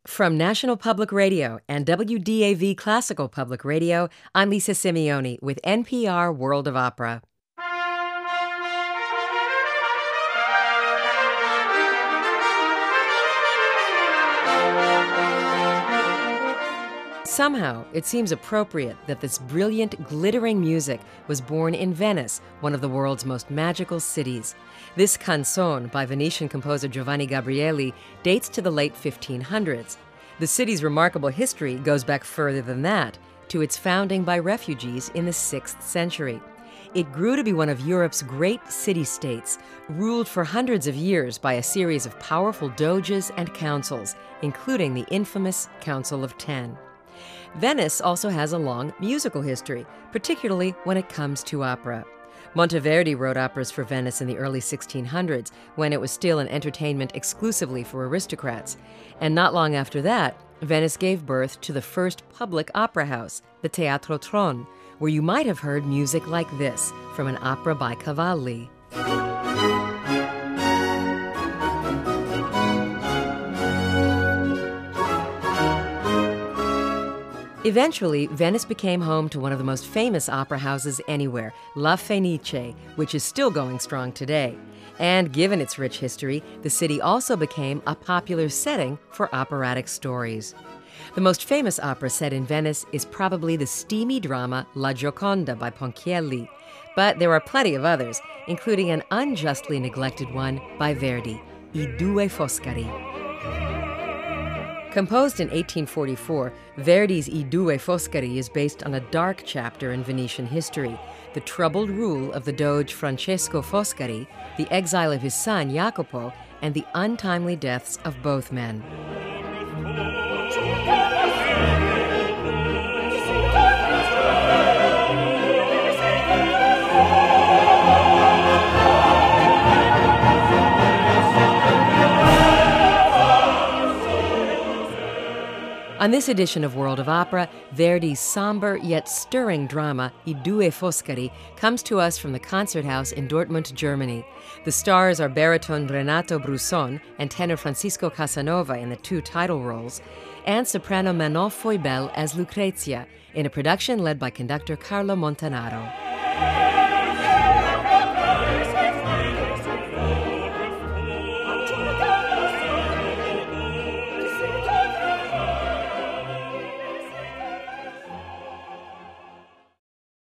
From National Public Radio and WDAV Classical Public Radio, I'm Lisa Simeoni with NPR World of Opera. Somehow, it seems appropriate that this brilliant, glittering music was born in Venice, one of the world's most magical cities. This canzone by Venetian composer Giovanni Gabrieli dates to the late 1500s. The city's remarkable history goes back further than that, to its founding by refugees in the 6th century. It grew to be one of Europe's great city-states, ruled for hundreds of years by a series of powerful doges and councils, including the infamous Council of Ten. Venice also has a long musical history, particularly when it comes to opera. Monteverdi wrote operas for Venice in the early 1600s, when it was still an entertainment exclusively for aristocrats. And not long after that, Venice gave birth to the first public opera house, the Teatro Tron, where you might have heard music like this from an opera by Cavalli. Eventually, Venice became home to one of the most famous opera houses anywhere, La Fenice, which is still going strong today. And given its rich history, the city also became a popular setting for operatic stories. The most famous opera set in Venice is probably the steamy drama La Gioconda by Ponchielli. But there are plenty of others, including an unjustly neglected one by Verdi, I Due Foscari. Composed in 1844, Verdi's I Due Foscari is based on a dark chapter in Venetian history, the troubled rule of the Doge Francesco Foscari, the exile of his son Jacopo, and the untimely deaths of both men. On this edition of World of Opera, Verdi's somber yet stirring drama, I Due Foscari, comes to us from the Concert House in Dortmund, Germany. The stars are baritone Renato Brusson and tenor Francisco Casanova in the two title roles, and soprano Manon Foibel as Lucrezia, in a production led by conductor Carlo Montanaro.